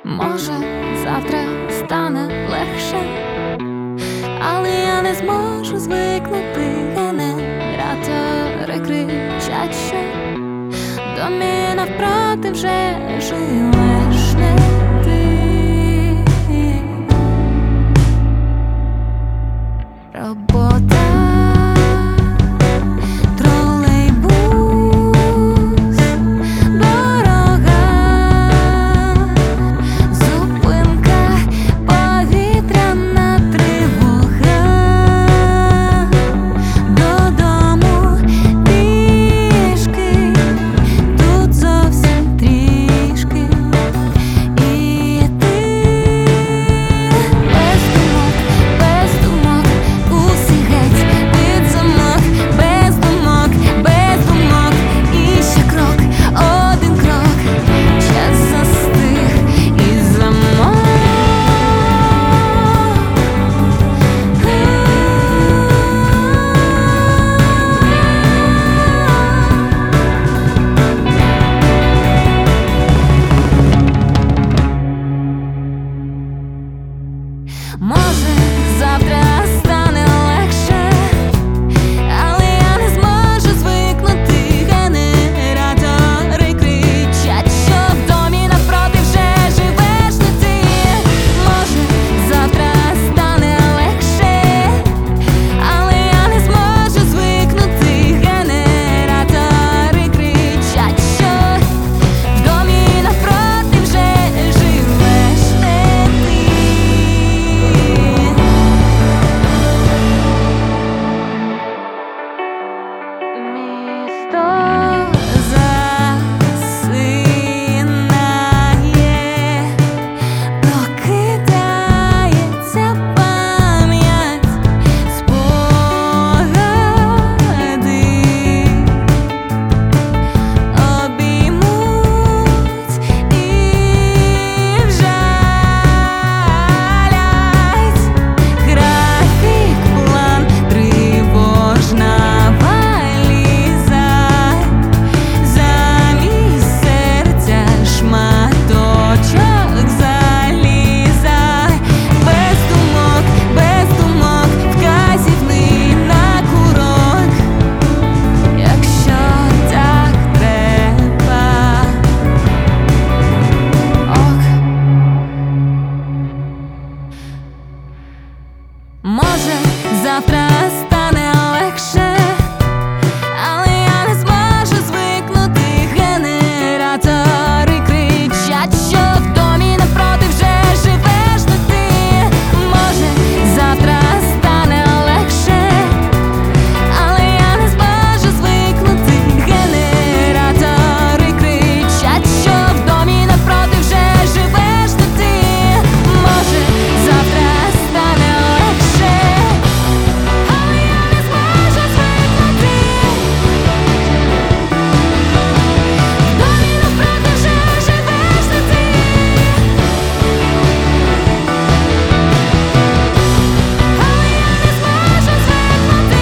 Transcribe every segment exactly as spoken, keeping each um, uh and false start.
Може, завтра стане легше, але я не зможу звикнути. Генератори кричать, що в домі навпроти вже живеш не ти. Робота, може, завтра стане легше, але я не зможу звикнути. Генератори кричать, що в домі навпроти вже живеш не ти. Може, завтра стане легше, але я не зможу звикнути. Генератори кричать, що в домі навпроти вже живеш не ти. Може, завтра стане легше, але я не зможу звикнути. Генератори кричать, що в домі навпроти вже живеш не ти. Може, завтра стане легше, але я не зможу звикнути. Генератори кричать, що в домі навпроти вже живеш не ти. Може, завтра стане легше, але я не зможу звикнути. В домі навпроти вже живеш не ти. Але я не зможу звикнути.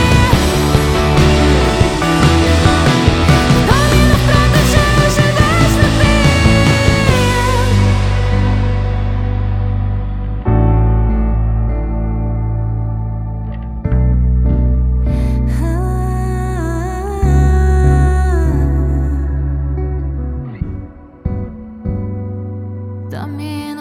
В домі навпроти вже живеш не ти. También